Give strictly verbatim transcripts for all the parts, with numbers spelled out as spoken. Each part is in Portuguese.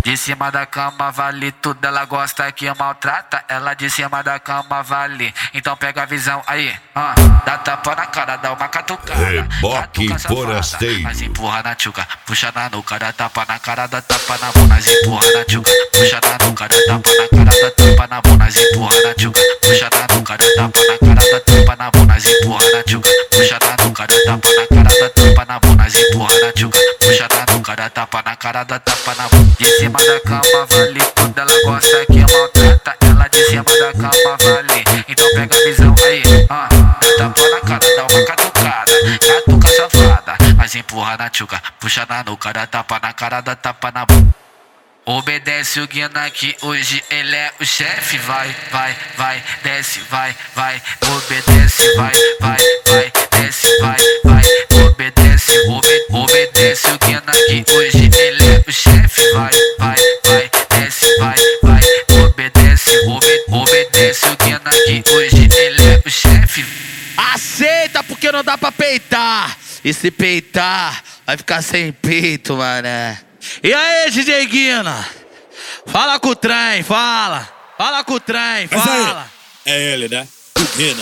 De cima da cama vale tudo, ela gosta que maltrata. Ela de cima da cama vale, então pega a visão aí, ah. Dá tapa na cara, dá uma catucada. Reboque forasteiro. Mas empurra na tchuca, puxa na nuca, dá tapa na cara, dá tapa na bunda. Mas empurra na tchuca, puxa na nuca, dá tapa na cara, dá tapa na bunda. Mas empurra na tchuca, puxa na nuca, dá tapa na cara, dá tapa na bunda. Mas empurra na tchuca, puxa na nuca, dá tapa na cara, dá tapa na bunda. Mas empurra na tchuca, puxa na nuca, dá tapa na cara, dá tapa na bunda. De cima da cama vale tudo, ela gosta que maltrata. Ela de cima da cama vale, então pega a visão aí, ah. Dá tapa na cara, dá uma catucada, catuca safada. Mas empurra na tchuca, puxa na nuca, dá tapa na cara, dá tapa na bunda. Obedece o Guina que hoje ele é o chefe. Vai, vai, vai, desce, vai, vai. Obedece, vai, vai, vai, desce, vai, vai. Obedece, obede, obedece o Guina que hoje ele é o chefe. Vai, vai, vai, desce, vai, vai. Obedece, obede, obedece o Guina que hoje ele é o chefe. Aceita porque não dá pra peitar. E se peitar, vai ficar sem peito, mané. E aí, D J Guina? Fala com o trem, fala. Fala com o trem, fala. É ele, né? Guina.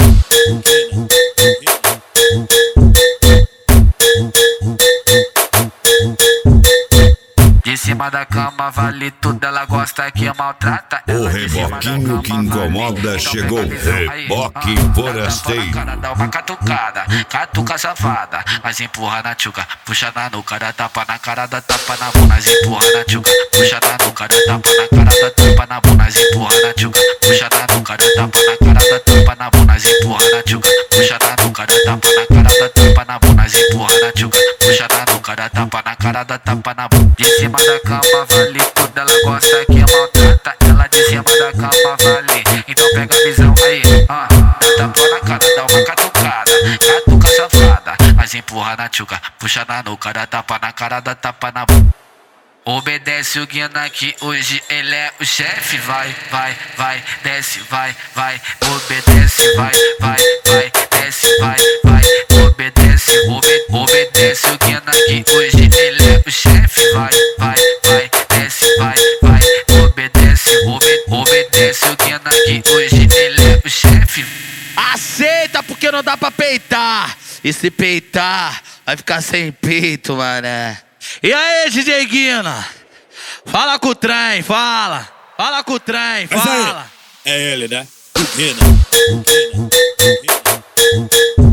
De cima da cama vale tudo, ela gosta que maltrata. O reboquinho que incomoda chegou. Reboque forasteiro. Dá uma catucada, catuca safada. Mas empurra na tchuca, puxa na nuca, dá tapa na cara, dá tapa na bunda. Mas empurra na tchuca, puxa na nuca, dá tapa na cara, dá tapa na bunda. Mas empurra na tchuca, puxa na nuca, dá tapa na cara, dá tapa na bunda. Mas empurra na tchuca, puxa na nuca, dá tapa na cara, dá tapa na bunda. Mas empurra na tchuca, puxa na nuca, dá tapa na cara, dá tapa na bunda. De cima da cama vale tudo, ela gosta que maltrata. Ela de cima da cama vale, então pega a visão aí, ah. Dá tapa na cara, dá uma catucada, catuca safada. Mas empurra na tchuca, puxa na nuca, dá tapa na cara, dá tapa na bunda. Obedece o Guina que hoje ele é o chefe. Vai, vai, vai, desce, vai, vai. Obedece, vai, vai, vai, desce, vai, vai. Obedece, obede, obedece o Guina que hoje ele é o chefe. Vai, vai, vai, desce, vai, vai. Obedece, obede, obedece o Guina que hoje ele é o chefe. Aceita porque não dá pra peitar. E se peitar, vai ficar sem peito, mané. E aí, D J Guina? Fala com o trem, fala. Fala com o trem, fala. É ele, né? Guina.